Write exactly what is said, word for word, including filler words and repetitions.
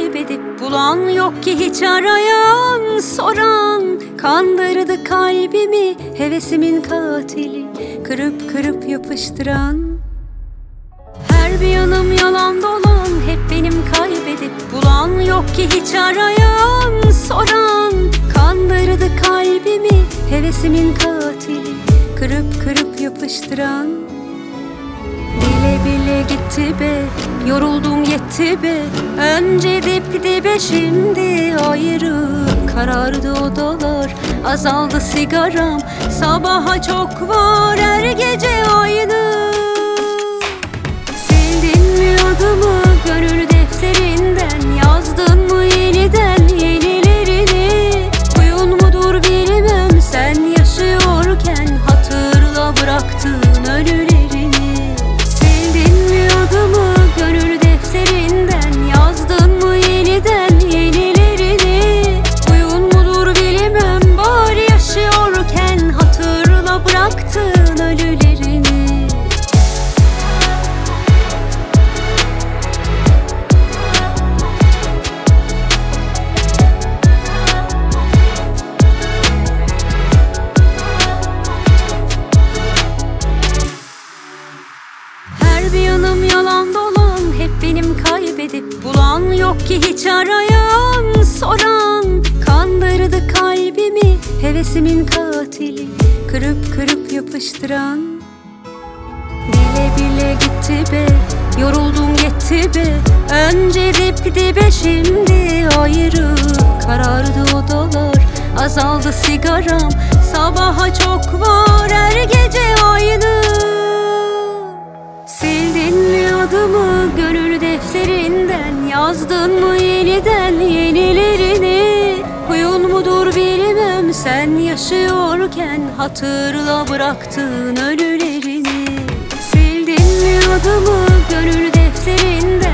kaybedip bulan, yok ki hiç arayan soran. Kandırdı kalbimi hevesimin katili, kırıp kırıp yapıştıran. Her bir yanım yalan dolan, hep benim kaybedip bulan, yok ki hiç arayan soran. Kandırdı kalbimi hevesimin katili, kırıp kırıp yapıştıran. Bile bile gitti be, yoruldum yetti be. Önce dip dibe, şimdi ayrı. Karardı odalar, azaldı sigaram. Sabaha çok var, her gece aynı. Sildin mi adımı gönül defterinden, yazdın mı yeniden yenilerini? Huyun mudur bilmem, sen yaşıyorken hatırla bıraktığın ölülerini. Sildin mi adımı gönül defterinden, yazdın mı yeniden yenilerini? Huyun mudur bilmem, bari yaşıyorken hatırla bıraktığın ölülerini. Bir yanım yalan dolan, hep benim kaybedip bulan, yok ki hiç arayan soran. Kandırdı kalbimi hevesimin katili, kırıp kırıp yapıştıran. Bile bile gitti be, yoruldum yetti be. Önce dip dibe, şimdi ayrı. Karardı odalar, azaldı sigaram. Sabaha çok var, her gece aynı. Sildin mi adımı gönül defterinden, yazdın mı yeniden yenilerini? Huyun mudur bilmem, sen yaşıyorken hatırla bıraktığın ölülerini. Sildin mi adımı gönül defterinden,